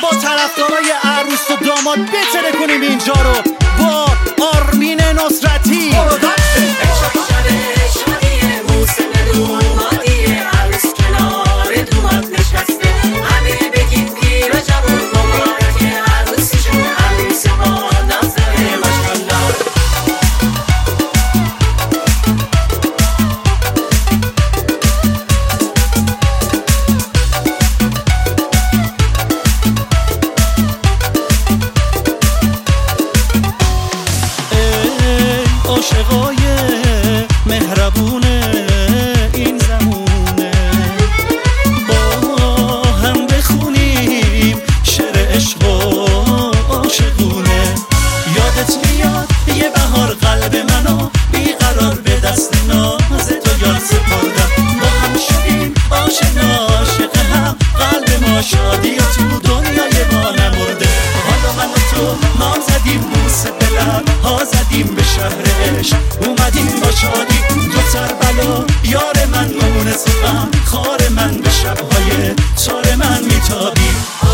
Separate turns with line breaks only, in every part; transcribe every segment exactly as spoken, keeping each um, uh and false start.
با طرفدارای عروس و داماد بتره کنیم اینجا رو با آرمین نصرتی. عاشقای مهربون این زمونه با هم بخونیم شعر عشق و عاشقونه. یادت میاد یه بهار قلب منو بیقرار به دست ناز تو یار سپردم. با هم شدیم آشنا عاشق هم، قلب ما شادی تو دنیای ما نمرده. حالا من و تو نام زدیم بوسه به لب ها زدیم به شهرش اومدیم با شادی تو سربلا. یار من مونس غم خار من به شبهای تار من میتابی.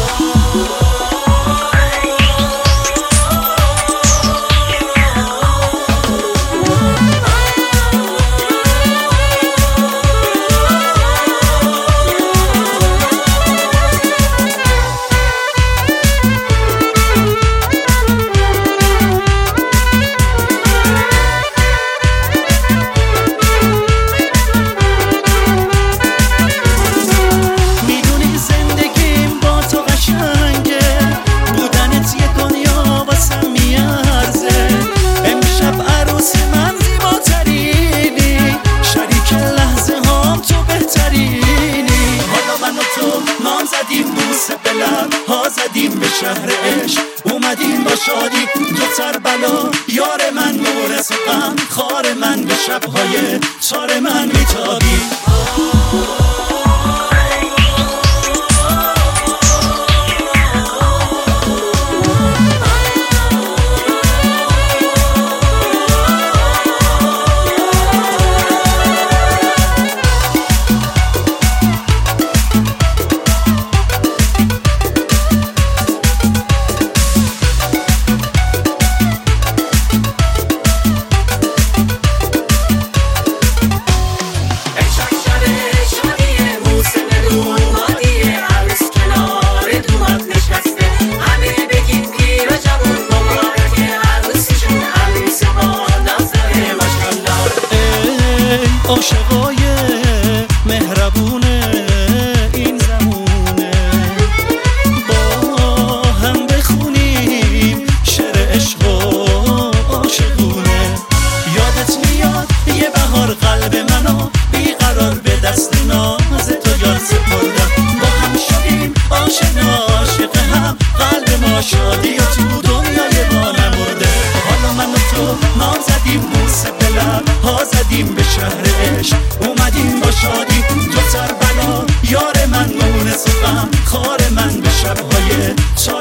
ها زدیم به شهرش اومدیم با شادی تو سربلا. یار من مونس غم خار من به شبهای تار من میتابی. عاشقای مهربون این زمونه با هم بخونیم شعر عشق و عاشقونه. یادت میاد یه بهار قلب منو بیقرار به دست ناز تو یار سپردم. با هم شدیم آشنا عاشق هم، قلب ما شادی و تو دنیای ما نمرده. حالا من و تو نام زدیم بوسه به لب ها زدیم به شهرش اومدیم با شادی تو سربلا. یار من مونس غم خار من به شبهای